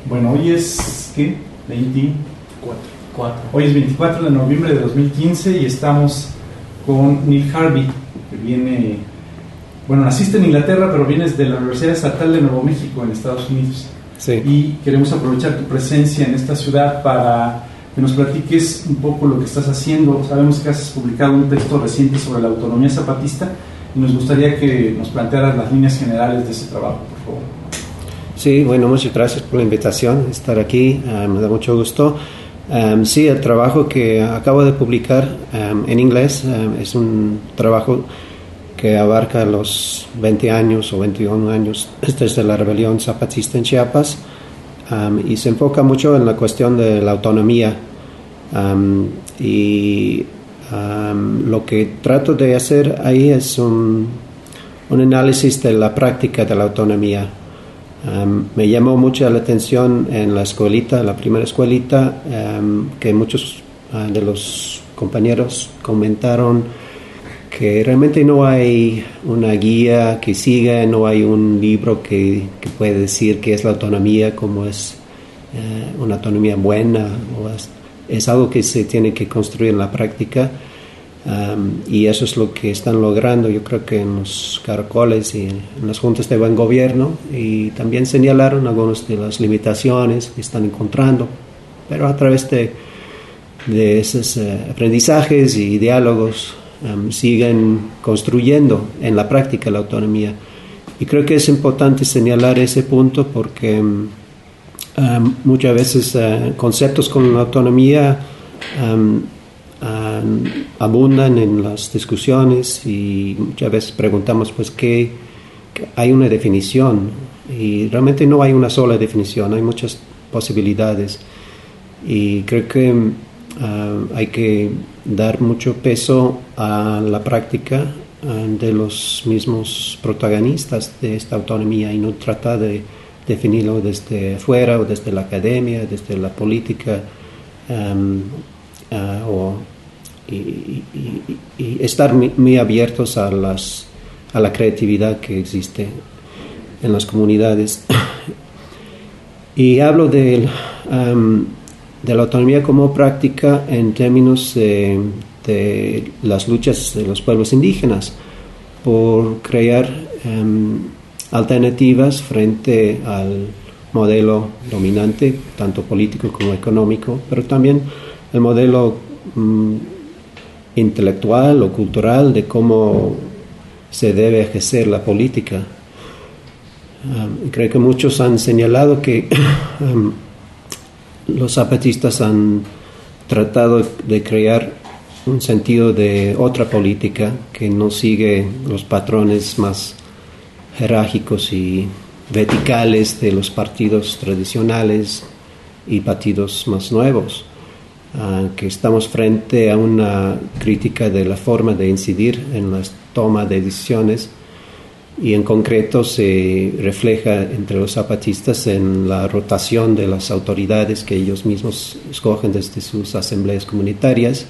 Bueno, hoy es, ¿qué? 24. Hoy es 24 de noviembre de 2015 y estamos con Neil Harvey, que viene, bueno, naciste en Inglaterra, pero vienes de la Universidad Estatal de Nuevo México en Estados Unidos. Sí. Y queremos aprovechar tu presencia en esta ciudad para que nos platiques un poco lo que estás haciendo. Sabemos que has publicado un texto reciente sobre la autonomía zapatista y nos gustaría que nos plantearas las líneas generales de ese trabajo, por favor. Sí, bueno, muchas gracias por la invitación, estar aquí, me da mucho gusto. Sí, el trabajo que acabo de publicar en inglés es un trabajo que abarca los 20 años o 21 años desde la rebelión zapatista en Chiapas, y se enfoca mucho en la cuestión de la autonomía, lo que trato de hacer ahí es un análisis de la práctica de la autonomía. Me llamó mucho la atención en la escuelita, la primera escuelita, que muchos de los compañeros comentaron que realmente no hay una guía que siga, no hay un libro que puede decir qué es la autonomía, cómo es una autonomía buena, o es algo que se tiene que construir en la práctica, y eso es lo que están logrando, yo creo que en los caracoles y en las juntas de buen gobierno, y también señalaron algunas de las limitaciones que están encontrando, pero a través de esos aprendizajes y diálogos siguen construyendo en la práctica la autonomía. Y creo que es importante señalar ese punto porque muchas veces conceptos como la autonomía abundan en las discusiones, y muchas veces preguntamos pues que hay una definición, y realmente no hay una sola definición, hay muchas posibilidades, y creo que hay que dar mucho peso a la práctica de los mismos protagonistas de esta autonomía, y no tratar de definirlo desde fuera o desde la academia, desde la política, y estar muy abiertos a la creatividad que existe en las comunidades. Y hablo de la autonomía como práctica en términos de las luchas de los pueblos indígenas por crear alternativas frente al modelo dominante, tanto político como económico, pero también el modelo intelectual o cultural de cómo se debe ejercer la política. Creo que muchos han señalado que los zapatistas han tratado de crear un sentido de otra política que no sigue los patrones más jerárquicos y verticales de los partidos tradicionales y partidos más nuevos, que estamos frente a una crítica de la forma de incidir en la toma de decisiones, y en concreto se refleja entre los zapatistas en la rotación de las autoridades que ellos mismos escogen desde sus asambleas comunitarias,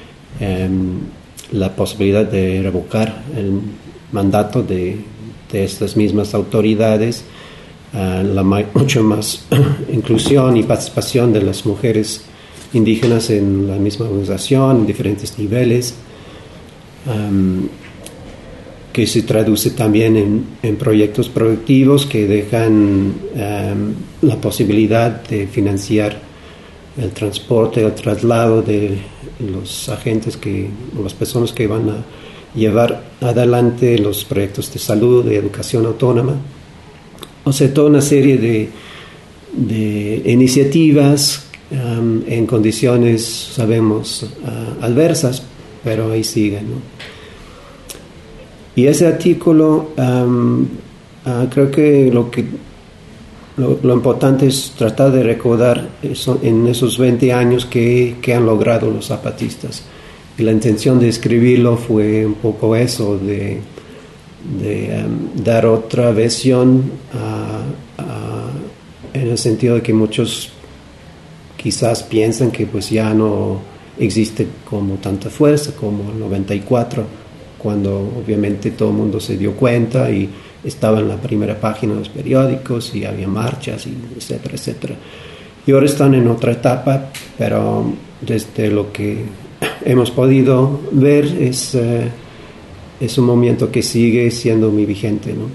la posibilidad de revocar el mandato de estas mismas autoridades, mucho más inclusión y participación de las mujeres indígenas en la misma organización, en diferentes niveles, que se traduce también en proyectos productivos que dejan la posibilidad de financiar el transporte, el traslado de los agentes, las personas que van a llevar adelante los proyectos de salud, de educación autónoma. O sea, toda una serie de iniciativas en condiciones, sabemos, adversas, pero ahí siguen, ¿no? Y ese artículo, creo que lo importante es tratar de recordar eso, en esos 20 años que han logrado los zapatistas. Y la intención de escribirlo fue un poco eso, de dar otra versión, en el sentido de que muchos quizás piensan que pues ya no existe como tanta fuerza como el 94, cuando obviamente todo el mundo se dio cuenta y estaba en la primera página de los periódicos y había marchas, y etcétera, etcétera. Y ahora están en otra etapa, pero desde lo que hemos podido ver es un movimiento que sigue siendo muy vigente, ¿no?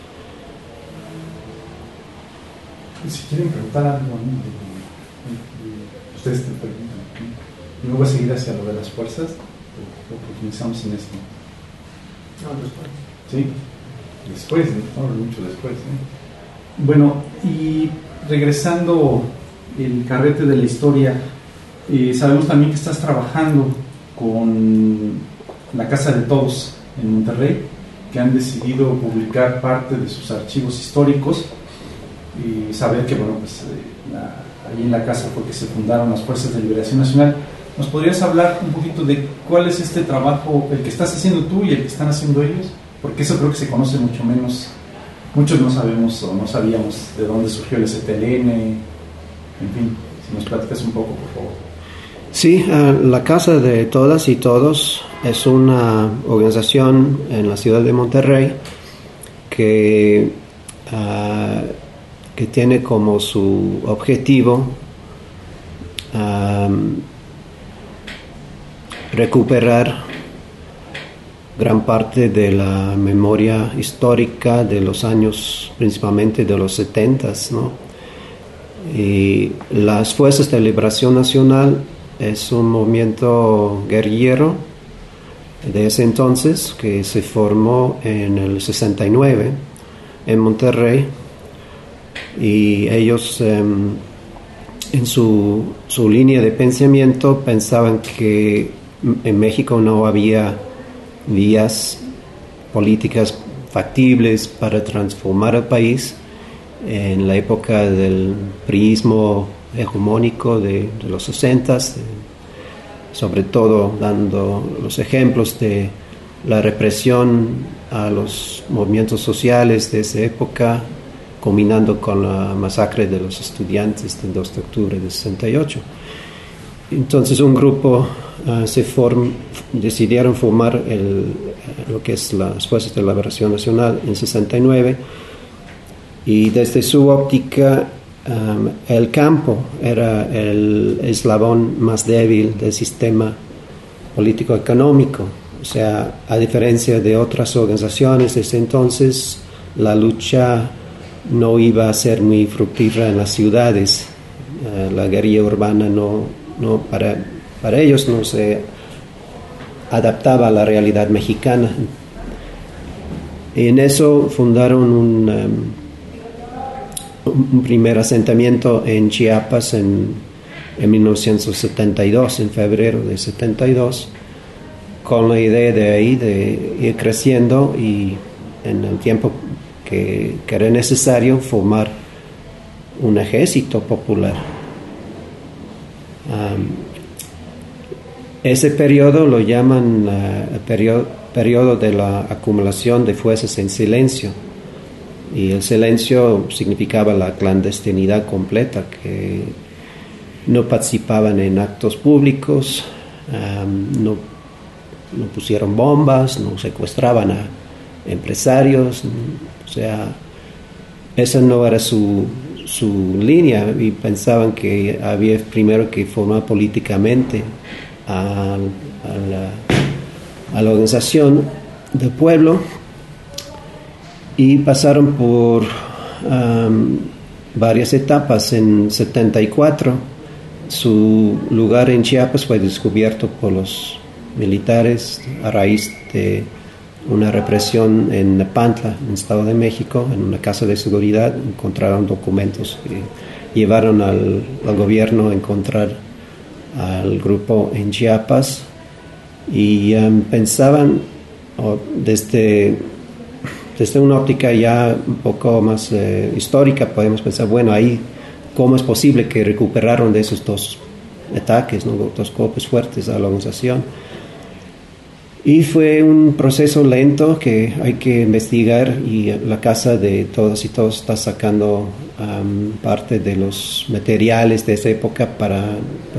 Si quieren preguntar algo, ustedes te preguntan. ¿Y luego a seguir hacia lo de las fuerzas? ¿O profundizamos en esto? No, después. Sí, después, no mucho después. Bueno, y regresando el carrete de la historia, sabemos también que estás trabajando con la Casa de Todos en Monterrey, que han decidido publicar parte de sus archivos históricos, y saber que, bueno, pues ahí en la casa fue que se fundaron las Fuerzas de Liberación Nacional. ¿Nos podrías hablar un poquito de cuál es este trabajo, el que estás haciendo tú y el que están haciendo ellos? Porque eso creo que se conoce mucho menos. Muchos no sabemos o no sabíamos de dónde surgió el STLN. En fin, si nos platicas un poco, por favor. Sí, la Casa de Todas y Todos es una organización en la ciudad de Monterrey que tiene como su objetivo recuperar gran parte de la memoria histórica de los años, principalmente de los 70s, ¿no? Y las Fuerzas de Liberación Nacional es un movimiento guerrillero de ese entonces que se formó en el 69 en Monterrey, y ellos en su línea de pensamiento pensaban que en México no había vías políticas factibles para transformar el país en la época del priismo hegemónico de los 60s, sobre todo dando los ejemplos de la represión a los movimientos sociales de esa época, combinando con la masacre de los estudiantes del 2 de octubre de 68. Entonces un grupo decidieron formar lo que es las Fuerzas de Liberación Nacional en 69, y desde su óptica el campo era el eslabón más débil del sistema político-económico. O sea, a diferencia de otras organizaciones desde entonces, la lucha no iba a ser muy fructífera en las ciudades. La guerrilla urbana para ellos no se adaptaba a la realidad mexicana. Y en eso fundaron un primer asentamiento en Chiapas en 1972, en febrero de 72, con la idea de ahí de ir creciendo y en el tiempo que era necesario formar un ejército popular. Ese periodo lo llaman el periodo de la acumulación de fuerzas en silencio, y el silencio significaba la clandestinidad completa, que no participaban en actos públicos, no pusieron bombas, no secuestraban a empresarios. O sea, esa no era su línea, y pensaban que había primero que formar políticamente a la organización del pueblo, y pasaron por varias etapas. En 74 su lugar en Chiapas fue descubierto por los militares a raíz de una represión en Nepantla, en el Estado de México. En una casa de seguridad encontraron documentos que llevaron al gobierno a encontrar al grupo en Chiapas, y pensaban desde una óptica ya un poco más histórica, podemos pensar, bueno, ahí cómo es posible que recuperaron de esos dos ataques, ¿no? Dos golpes fuertes a la organización. Y fue un proceso lento que hay que investigar, y la Casa de Todas y Todos está sacando parte de los materiales de esa época para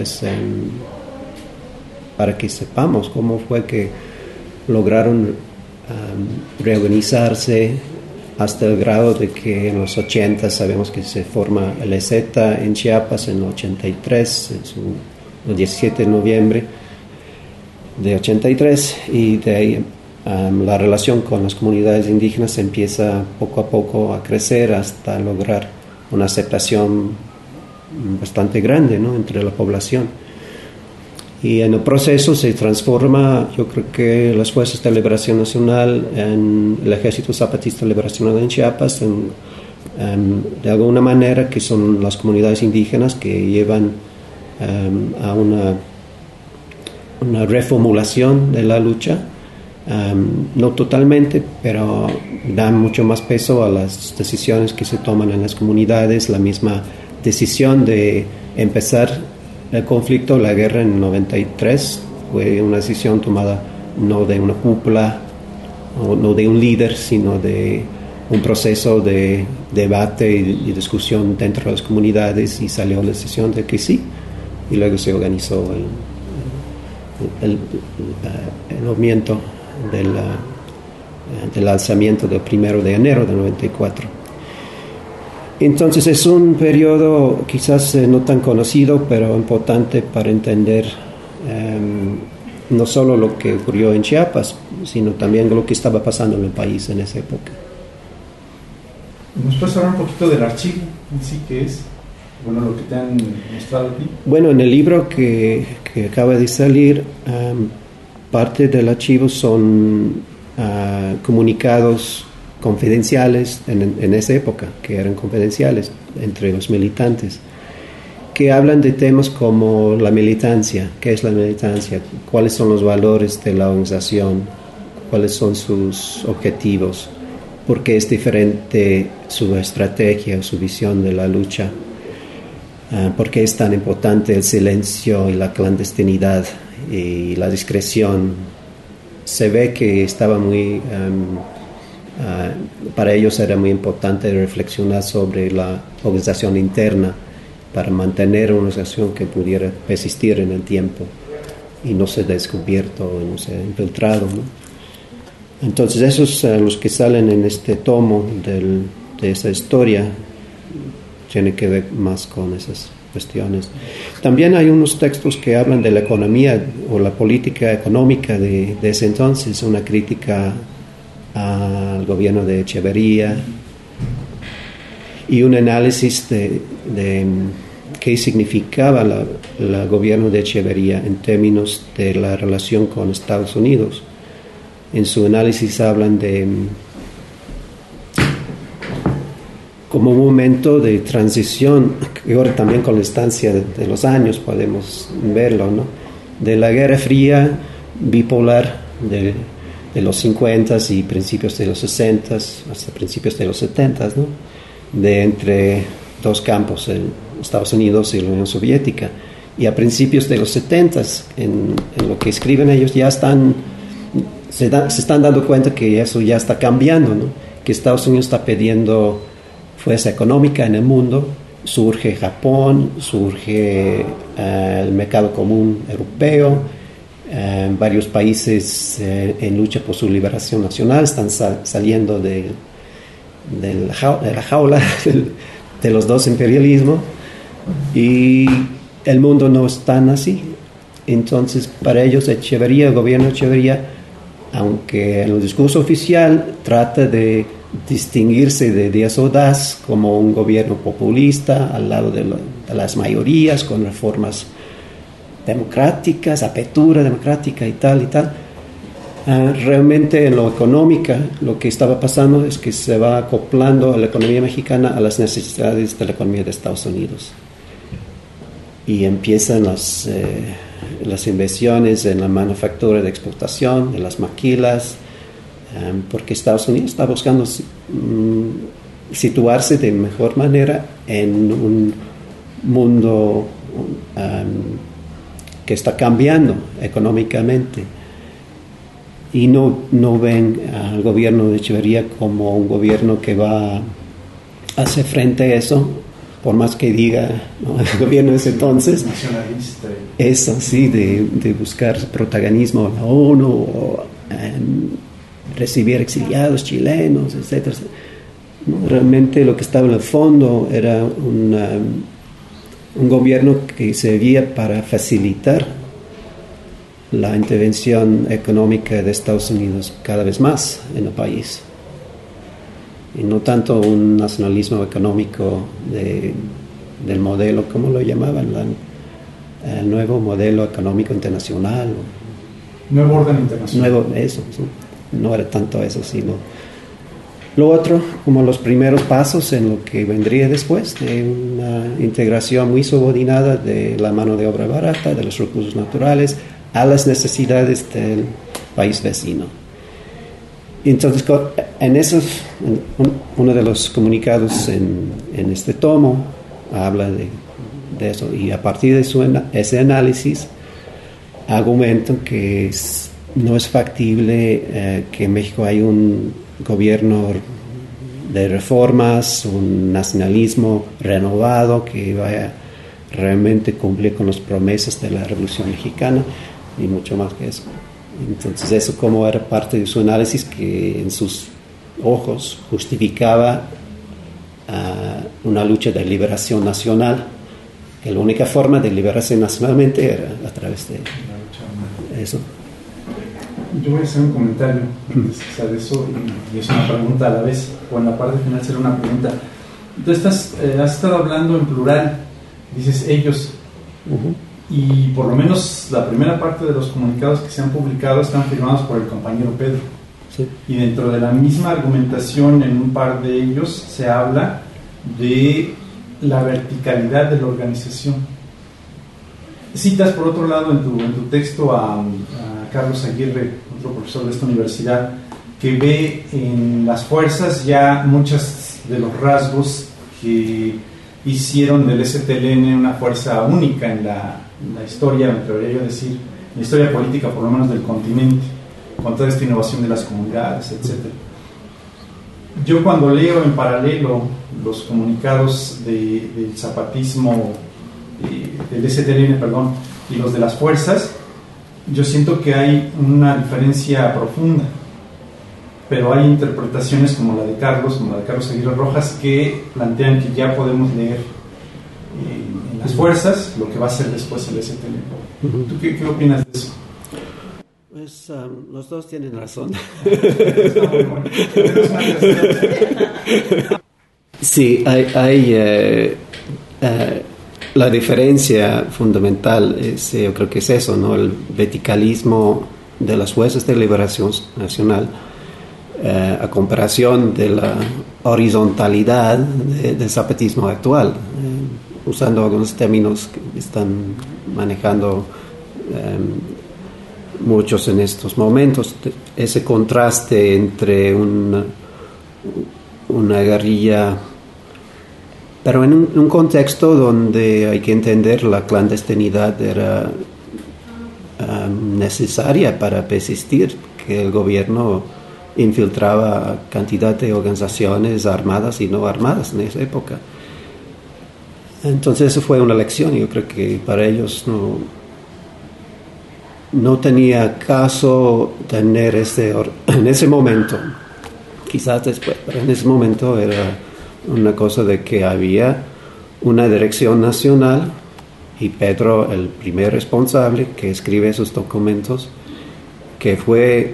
que sepamos cómo fue que lograron reorganizarse, hasta el grado de que en los 80 sabemos que se forma el EZ en Chiapas en el 83, el 17 de noviembre de 83, y de ahí la relación con las comunidades indígenas empieza poco a poco a crecer hasta lograr una aceptación bastante grande, ¿no?, entre la población. Y en el proceso se transforma, yo creo que las Fuerzas de Liberación Nacional en el Ejército Zapatista de Liberación en Chiapas, de alguna manera, que son las comunidades indígenas que llevan a una reformulación de la lucha, no totalmente, pero dan mucho más peso a las decisiones que se toman en las comunidades. La misma decisión de empezar el conflicto, la guerra en el 93, fue una decisión tomada no de una cúpula o no de un líder, sino de un proceso de debate y discusión dentro de las comunidades, y salió la decisión de que sí, y luego se organizó el movimiento del alzamiento del 1 de enero del 94. Entonces es un periodo quizás no tan conocido, pero importante para entender no solo lo que ocurrió en Chiapas, sino también lo que estaba pasando en el país en esa época. ¿Nos puedes hablar un poquito del archivo en sí, que es, bueno, lo que te han mostrado aquí? Bueno, en el libro que acaba de salir, parte del archivo son comunicados confidenciales en esa época, que eran confidenciales entre los militantes, que hablan de temas como la militancia, qué es la militancia, cuáles son los valores de la organización, cuáles son sus objetivos, por qué es diferente su estrategia o su visión de la lucha, por qué es tan importante el silencio y la clandestinidad y la discreción. Se ve que estaba muy... para ellos era muy importante reflexionar sobre la organización interna para mantener una organización que pudiera persistir en el tiempo y no ser descubierto, no ser infiltrado, ¿no? Entonces esos los que salen en este tomo de esa historia tienen que ver más con esas cuestiones. También hay unos textos que hablan de la economía o la política económica de ese entonces, una crítica al gobierno de Echeverría y un análisis de qué significaba el gobierno de Echeverría en términos de la relación con Estados Unidos. En su análisis hablan de como un momento de transición, y ahora también con la distancia de los años podemos verlo, ¿no?, de la Guerra Fría bipolar de los 50s y principios de los 60s hasta principios de los 70s, ¿no?, de entre dos campos, Estados Unidos y la Unión Soviética. Y a principios de los 70s, en lo que escriben ellos, ya se están dando cuenta que eso ya está cambiando, ¿no?, que Estados Unidos está perdiendo fuerza económica en el mundo. Surge Japón, surge el mercado común europeo. Varios países en lucha por su liberación nacional están saliendo de la jaula de los dos imperialismos, y el mundo no es tan así. Entonces, para ellos, el gobierno de Echeverría, aunque en el discurso oficial trata de distinguirse de Díaz Ordaz como un gobierno populista al lado de las mayorías, con reformas democráticas, apertura democrática y tal, realmente en lo económico lo que estaba pasando es que se va acoplando a la economía mexicana a las necesidades de la economía de Estados Unidos, y empiezan las inversiones en la manufactura de exportación, de las maquilas, porque Estados Unidos está buscando situarse de mejor manera en un mundo que está cambiando económicamente, y no ven al gobierno de Echeverría como un gobierno que va a hacer frente a eso, por más que diga, ¿no?, el gobierno de ese entonces, nacionalista, eso sí, de buscar protagonismo en la ONU, o recibir exiliados chilenos, etcétera. ¿no? Realmente lo que estaba en el fondo era un gobierno que servía para facilitar la intervención económica de Estados Unidos cada vez más en el país. Y no tanto un nacionalismo económico del modelo, ¿cómo lo llamaban? El nuevo modelo económico internacional. Nuevo orden internacional. Eso, sí. No era tanto eso, sino lo otro, como los primeros pasos en lo que vendría después, de una integración muy subordinada de la mano de obra barata, de los recursos naturales, a las necesidades del país vecino. Entonces, uno de los comunicados en este tomo habla de eso, y a partir de ese análisis argumentan que no es factible que en México haya un gobierno de reformas, un nacionalismo renovado que vaya realmente a cumplir con las promesas de la Revolución Mexicana, y mucho más que eso. Entonces eso como era parte de su análisis, que en sus ojos justificaba una lucha de liberación nacional, que la única forma de liberarse nacionalmente era a través de eso. Yo voy a hacer un comentario de eso, y es una pregunta a la vez, o en la parte final será una pregunta. Tú has estado hablando en plural, dices ellos, y por lo menos la primera parte de los comunicados que se han publicado están firmados por el compañero Pedro. Sí. Y dentro de la misma argumentación, en un par de ellos se habla de la verticalidad de la organización. Citas por otro lado en tu texto a Carlos Aguirre, otro profesor de esta universidad, que ve en las fuerzas ya muchos de los rasgos que hicieron del STLN una fuerza única en la historia, me atrevería yo a decir, en la historia política por lo menos del continente, con toda esta innovación de las comunidades, etc. Yo cuando leo en paralelo los comunicados del zapatismo, del STLN, perdón, y los de las fuerzas, yo siento que hay una diferencia profunda, pero hay interpretaciones como la de Carlos Aguirre Rojas, que plantean que ya podemos leer en las fuerzas lo que va a ser después el STLN. ¿Tú qué opinas de eso? Pues los dos tienen razón. Sí, hay la diferencia fundamental yo creo que es eso, ¿no? El verticalismo de las fuerzas de liberación nacional a comparación de la horizontalidad del zapatismo actual, usando algunos términos que están manejando muchos en estos momentos, ese contraste entre una guerrilla, pero en un contexto donde hay que entender la clandestinidad era necesaria para persistir, que el gobierno infiltraba cantidad de organizaciones armadas y no armadas en esa época. Entonces eso fue una lección. Yo creo que para ellos no tenía caso tener en ese momento, quizás después, pero en ese momento era una cosa de que había una dirección nacional y Pedro, el primer responsable que escribe esos documentos, que fue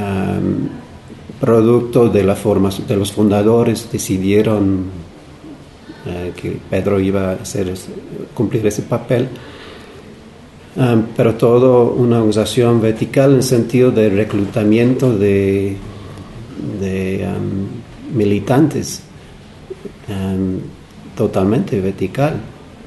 producto de la formación de los fundadores, decidieron que Pedro iba a cumplir ese papel. Pero todo una organización vertical en el sentido de reclutamiento de militantes, totalmente vertical,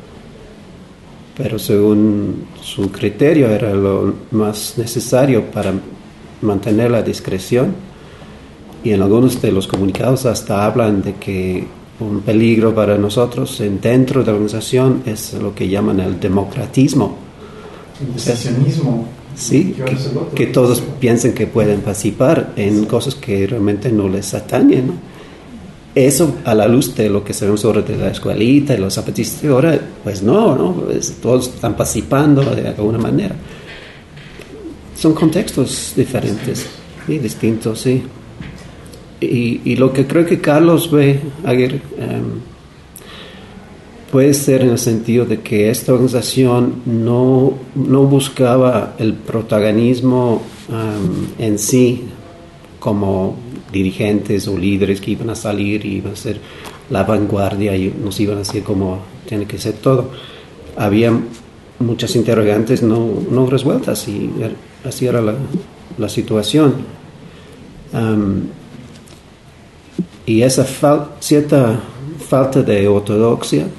pero según su criterio era lo más necesario para mantener la discreción, y en algunos de los comunicados hasta hablan de que un peligro para nosotros dentro de la organización es lo que llaman el democratismo. El decisionismo. Sí, que todos piensen que pueden participar en cosas que realmente no les atañen, ¿no? Eso a la luz de lo que sabemos sobre de la escuelita y los zapatistas de ahora, pues no, pues todos están participando de alguna manera. Son contextos diferentes, sí, distintos, sí. y lo que creo que Carlos ve ayer puede ser en el sentido de que esta organización no buscaba el protagonismo en sí como dirigentes o líderes que iban a salir y iban a ser la vanguardia y nos iban a decir cómo tiene que ser todo. Había muchas interrogantes no resueltas y así era la situación. Y esa cierta falta de ortodoxia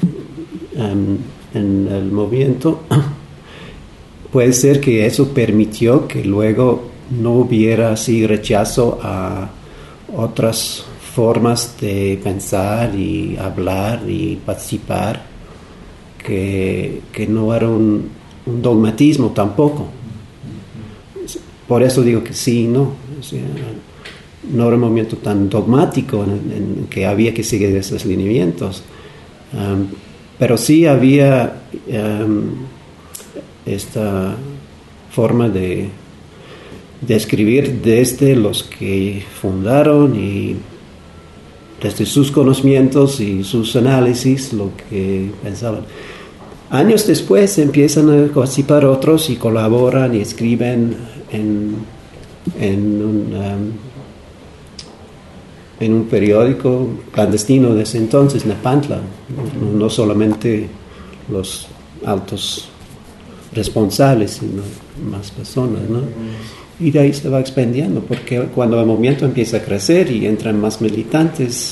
en el movimiento puede ser que eso permitió que luego no hubiera así rechazo a otras formas de pensar y hablar y participar, que no era un dogmatismo tampoco. Por eso digo que sí y no. O sea, no era un movimiento tan dogmático en que había que seguir esos lineamientos. Pero sí había esta forma de escribir desde los que fundaron y desde sus conocimientos y sus análisis lo que pensaban. Años después empiezan a participar otros y colaboran y escriben en un periódico clandestino de ese entonces, Nepantla, no solamente los altos responsables, sino más personas, ¿no? Y de ahí se va expandiendo, porque cuando el movimiento empieza a crecer y entran más militantes,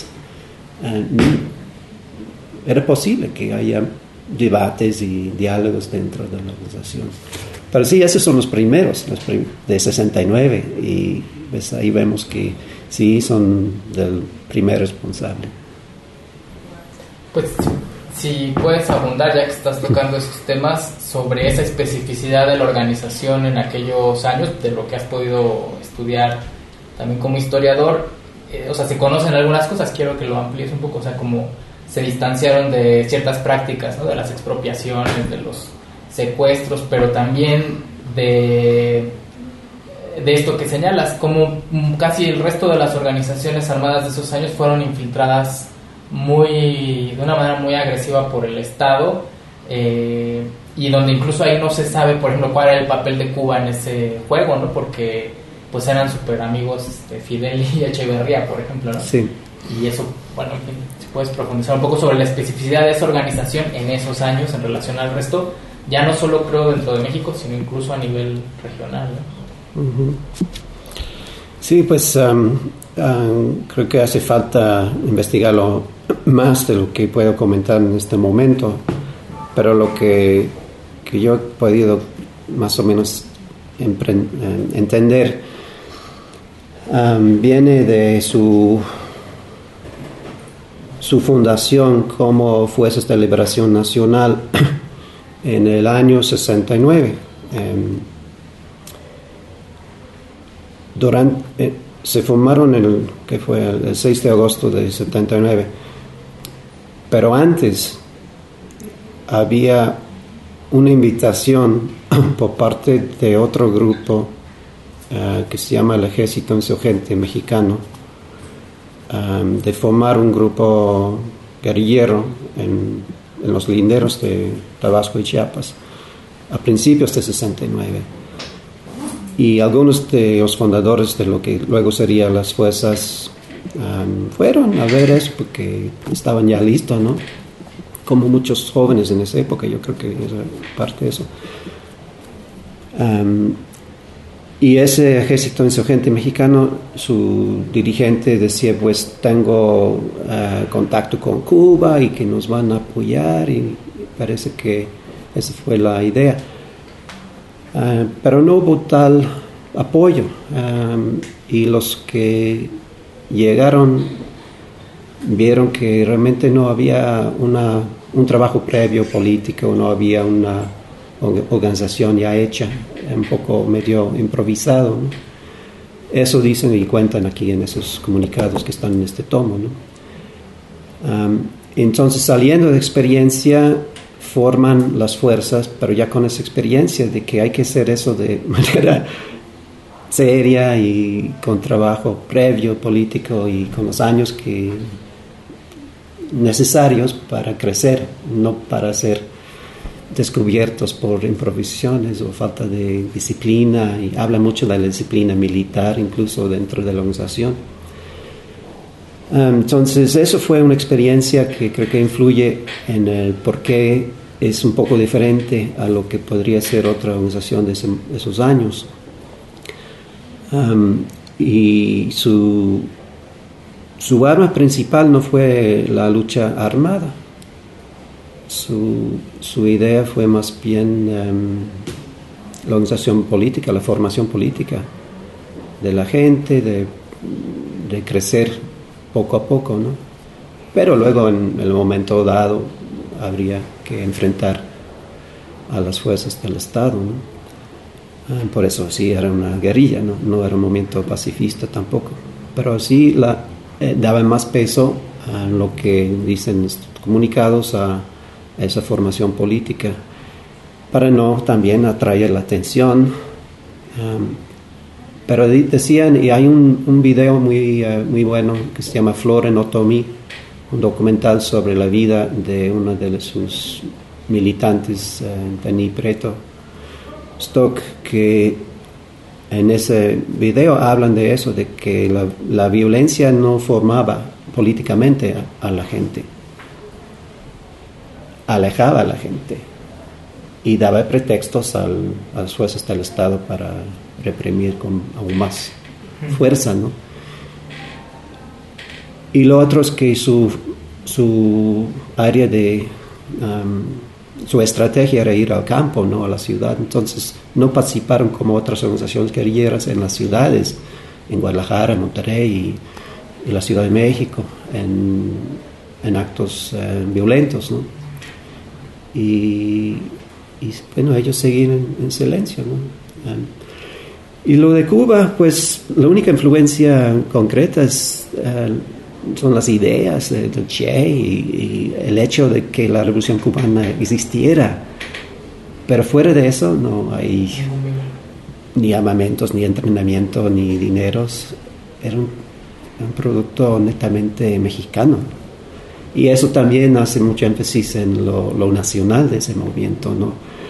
era posible que haya debates y diálogos dentro de la organización. Pero sí, esos son los primeros de 69, y pues ahí vemos que sí son del primer responsable. Pues si puedes abundar, ya que estás tocando esos temas, sobre esa especificidad de la organización en aquellos años, de lo que has podido estudiar también como historiador. O sea, se conocen algunas cosas, quiero que lo amplíes un poco, o sea, cómo se distanciaron de ciertas prácticas, ¿no? De las expropiaciones, de los secuestros, pero también de esto que señalas, como casi el resto de las organizaciones armadas de esos años fueron infiltradas de una manera muy agresiva por el Estado, y donde incluso ahí no se sabe, por ejemplo, cuál era el papel de Cuba en ese juego, ¿no? Porque pues eran súper amigos Fidel y Echeverría, por ejemplo, ¿no? Sí. Y eso, bueno, en fin, si puedes profundizar un poco sobre la especificidad de esa organización en esos años en relación al resto, ya no solo creo dentro de México, sino incluso a nivel regional, ¿no? Uh-huh. Sí, pues creo que hace falta investigarlo más de lo que puedo comentar en este momento, pero lo que yo he podido más o menos entender viene de su fundación como Fuerzas de Liberación Nacional en el año 69. Se formaron el 6 de agosto de 79, pero antes había una invitación por parte de otro grupo que se llama el Ejército Insurgente Mexicano, de formar un grupo guerrillero en los linderos de Tabasco y Chiapas a principios de 69. Y algunos de los fundadores de lo que luego serían las fuerzas fueron a ver eso porque estaban ya listos, ¿no? Como muchos jóvenes en esa época, yo creo que era parte de eso. Y ese Ejército Insurgente Mexicano, su dirigente decía, pues tengo contacto con Cuba y que nos van a apoyar, y parece que esa fue la idea. Pero no hubo tal apoyo, y los que llegaron vieron que realmente no había un trabajo previo político, no había una organización ya hecha, un poco medio improvisado, ¿no? Eso dicen y cuentan aquí en esos comunicados que están en este tomo, ¿no? Entonces, saliendo de experiencia, forman las fuerzas, pero ya con esa experiencia de que hay que hacer eso de manera seria y con trabajo previo político y con los años que necesarios para crecer, no para ser descubiertos por improvisaciones o falta de disciplina, y habla mucho de la disciplina militar incluso dentro de la organización. Entonces eso fue una experiencia que creo que influye en el por qué es un poco diferente a lo que podría ser otra organización de esos años. Y su arma principal no fue la lucha armada. Su idea fue más bien la organización política, la formación política de la gente, de crecer poco a poco, ¿no? Pero luego en el momento dado habría que enfrentar a las fuerzas del Estado, ¿no? Por eso sí era una guerrilla, no era un movimiento pacifista tampoco, pero sí daba más peso a lo que dicen los comunicados, a esa formación política, para no también atraer la atención. Pero decían, y hay un video muy bueno que se llama Flora en Otomí, un documental sobre la vida de uno de sus militantes, Denis Preto Stock, que en ese video hablan de eso, de que la violencia no formaba políticamente a la gente, alejaba a la gente y daba pretextos a las fuerzas del Estado para reprimir con aún más fuerza, ¿no? Y lo otro es que su área de su estrategia era ir al campo, no a la ciudad. Entonces no participaron como otras organizaciones guerrilleras en las ciudades, en Guadalajara, Monterrey y la Ciudad de México, en actos violentos, ¿no? Y bueno, ellos seguían en silencio, ¿no? Y lo de Cuba, pues la única influencia concreta son las ideas del Che y el hecho de que la revolución cubana existiera. Pero fuera de eso no hay ni armamentos, ni entrenamiento, ni dineros. Era un producto netamente mexicano. Y eso también hace mucho énfasis en lo nacional de ese movimiento, ¿no?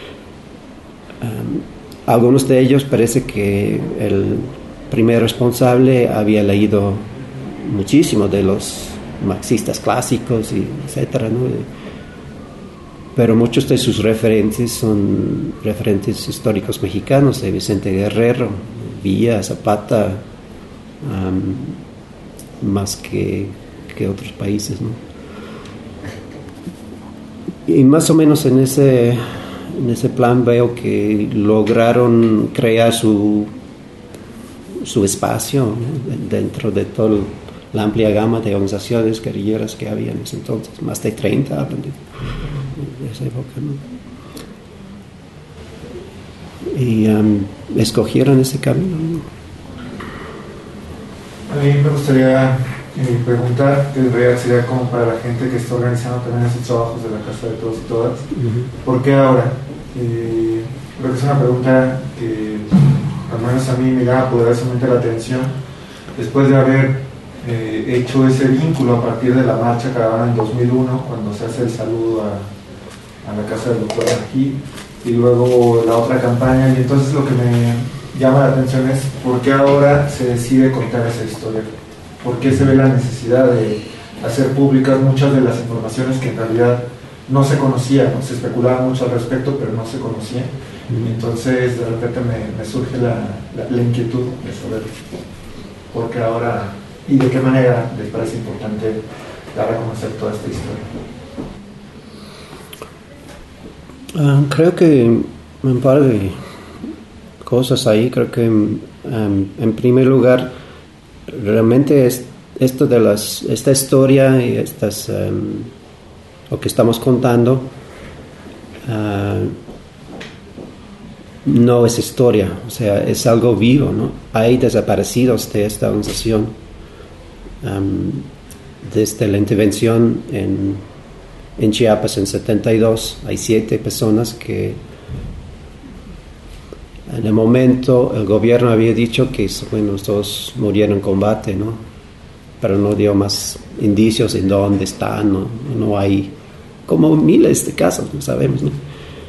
Algunos de ellos parece que el primer responsable había leído muchísimo de los marxistas clásicos y etcétera, ¿no? Pero muchos de sus referentes son referentes históricos mexicanos, de Vicente Guerrero, Villa, Zapata, más que otros países, ¿no? Y más o menos en ese plan veo que lograron crear su espacio, ¿no? Dentro de toda la amplia gama de organizaciones guerrilleras que había en ese entonces, más de 30 hablan de esa época, ¿no? Y escogieron ese camino, ¿no? A mí me gustaría preguntar, que en realidad sería como para la gente que está organizando también esos trabajos de la Casa de Todos y Todas, ¿por qué ahora? Creo que es una pregunta que al menos a mí me llama poderosamente la atención después de haber hecho ese vínculo a partir de la marcha caravana en 2001, cuando se hace el saludo a la casa del doctor Ají, y luego la otra campaña. Y entonces lo que me llama la atención es por qué ahora se decide contar esa historia, por qué se ve la necesidad de hacer públicas muchas de las informaciones que en realidad no se conocían, ¿no? Se especulaba mucho al respecto, pero no se conocían. Entonces de repente me surge la inquietud de saber por qué ahora y de qué manera les parece importante dar a conocer toda esta historia. Creo que un par de cosas ahí. Creo que en primer lugar realmente esto de esta historia y lo que estamos contando no es historia, o sea, es algo vivo, ¿no? Hay desaparecidos de esta organización desde la intervención en Chiapas en 72. Hay 7 personas que En el momento el gobierno había dicho que bueno, los dos murieron en combate, ¿no? Pero no dio más indicios en dónde están, no hay como miles de casos, no sabemos, ¿no?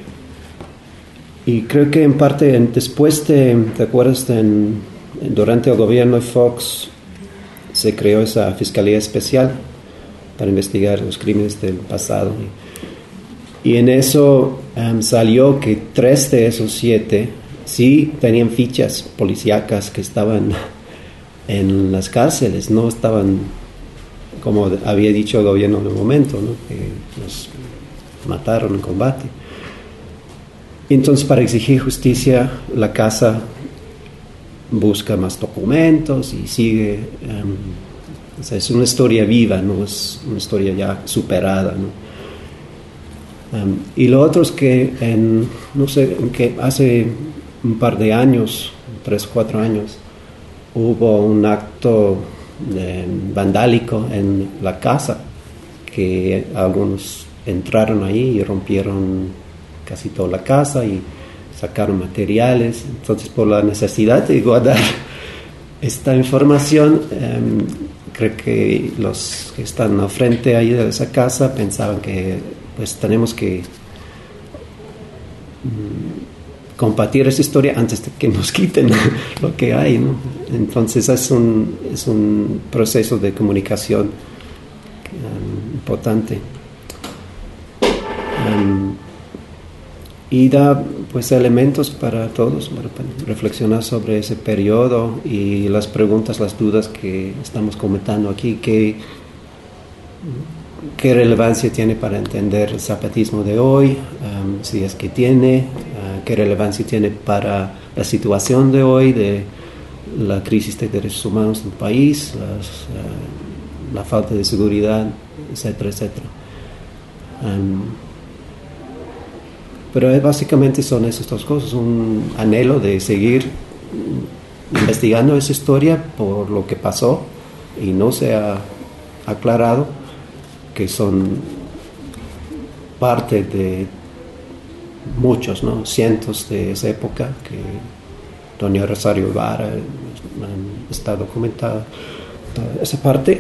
Y creo que en parte después ¿te acuerdas? Durante el gobierno de Fox se creó esa fiscalía especial para investigar los crímenes del pasado. Y en eso salió que 3 de esos 7 sí tenían fichas policíacas que estaban en las cárceles, no estaban, como había dicho el gobierno en el momento, ¿no? Que los mataron en combate. Entonces, para exigir justicia, la casa busca más documentos y sigue. O sea, es una historia viva, no es una historia ya superada, ¿no? Y lo otro es que no sé, que hace un par de años, 3 o 4 años, hubo un acto vandálico en la casa, que algunos entraron ahí y rompieron casi toda la casa y sacaron materiales. Entonces, por la necesidad de guardar esta información, creo que los que están al frente ahí de esa casa pensaban que pues tenemos que compartir esa historia antes de que nos quiten lo que hay, ¿no? Entonces es un proceso de comunicación importante. Y da pues elementos para todos para reflexionar sobre ese periodo y las preguntas, las dudas que estamos comentando aquí, qué relevancia tiene para entender el zapatismo de hoy, si es que tiene, qué relevancia tiene para la situación de hoy, de la crisis de derechos humanos en el país, la falta de seguridad, etcétera, etcétera. Pero básicamente son esas 2 cosas, un anhelo de seguir investigando esa historia por lo que pasó y no se ha aclarado, que son parte de muchos, ¿no? Cientos de esa época, que doña Rosario Ibarra está documentada toda esa parte,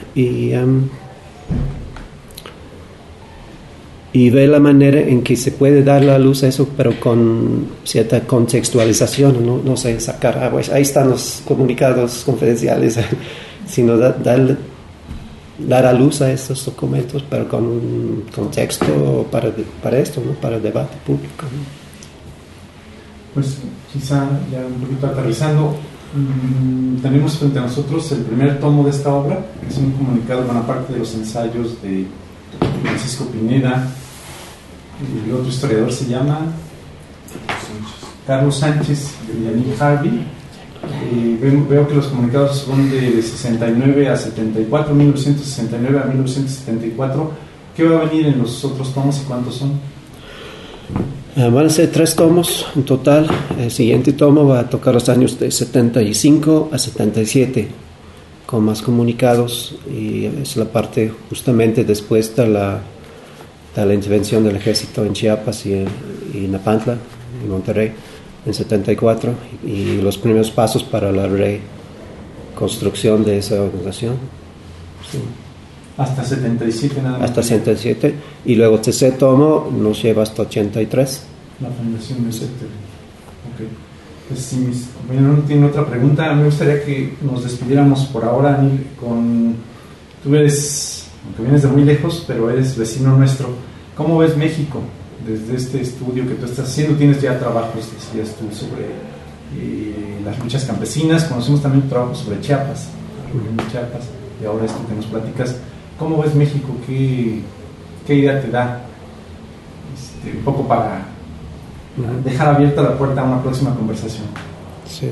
y ve la manera en que se puede dar la luz a eso, pero con cierta contextualización, no sé, sacar, pues ahí están los comunicados confidenciales, sino dar a luz a estos documentos, pero con un contexto para esto, ¿no? Para el debate público, ¿no? Pues quizá ya un poquito aterrizando, tenemos frente a nosotros el primer tomo de esta obra, que es un comunicado, bueno, aparte de los ensayos de Francisco Pineda, y el otro historiador se llama Carlos Sánchez y Neil Harvey. Veo que los comunicados son de 69 a 74, 1969 a 1974. ¿Qué va a venir en los otros tomos y cuántos son? Van a ser 3 tomos en total. El siguiente tomo va a tocar los años de 75 a 77, con más comunicados, y es la parte justamente después de la intervención del ejército en Chiapas y Napantla, en Monterrey, en 74, y los primeros pasos para la reconstrucción de esa organización. Sí. Hasta 77 nada más. Hasta 77, y luego el tercer tomo nos lleva hasta 83. La fundación del sector. Ok. Pues si mis compañeros no tienen otra pregunta, me gustaría que nos despidiéramos por ahora, Anil, tú eres, aunque vienes de muy lejos, pero eres vecino nuestro. ¿Cómo ves México desde este estudio que tú estás haciendo? Tienes ya trabajos, decías tú, sobre las luchas campesinas. Conocemos también tu trabajo sobre Chiapas, y ahora esto que nos platicas. ¿Cómo ves México? ¿Qué idea te da? Un poco para dejar abierta la puerta a una próxima conversación. Sí.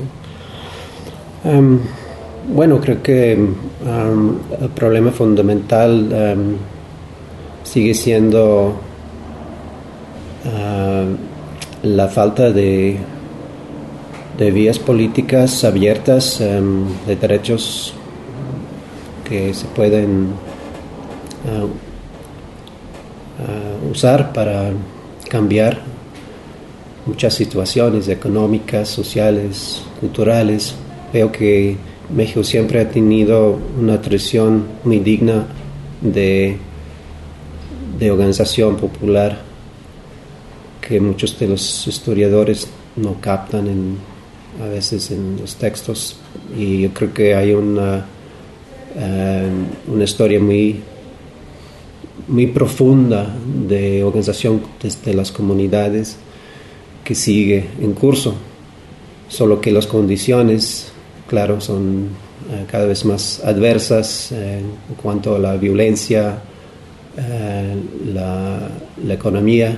Bueno, creo que el problema fundamental sigue siendo la falta de vías políticas abiertas, de derechos que se pueden usar para cambiar muchas situaciones económicas, sociales, culturales. Veo que México siempre ha tenido una tradición muy digna de organización popular que muchos de los historiadores no captan a veces en los textos, y yo creo que hay una historia muy profunda de organización desde las comunidades que sigue en curso, solo que las condiciones, claro, son cada vez más adversas en cuanto a la violencia, la economía,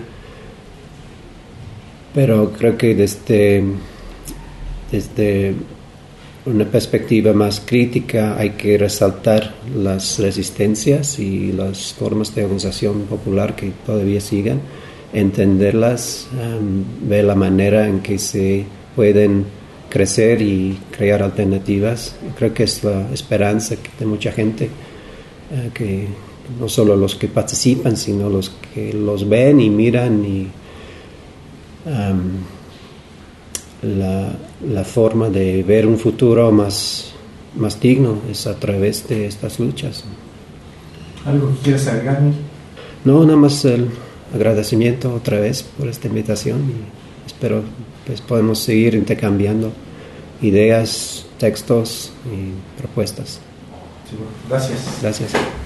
pero creo que desde una perspectiva más crítica hay que resaltar las resistencias y las formas de organización popular que todavía siguen, entenderlas, ver la manera en que se pueden crecer y crear alternativas. Creo que es la esperanza de mucha gente, que no solo los que participan, sino los que los ven y miran, y la forma de ver un futuro más digno es a través de estas luchas. ¿Algo que quieras agregar, Miguel? No, nada más el agradecimiento otra vez por esta invitación, y espero pues podemos seguir intercambiando ideas, textos y propuestas. Sí, gracias. Gracias.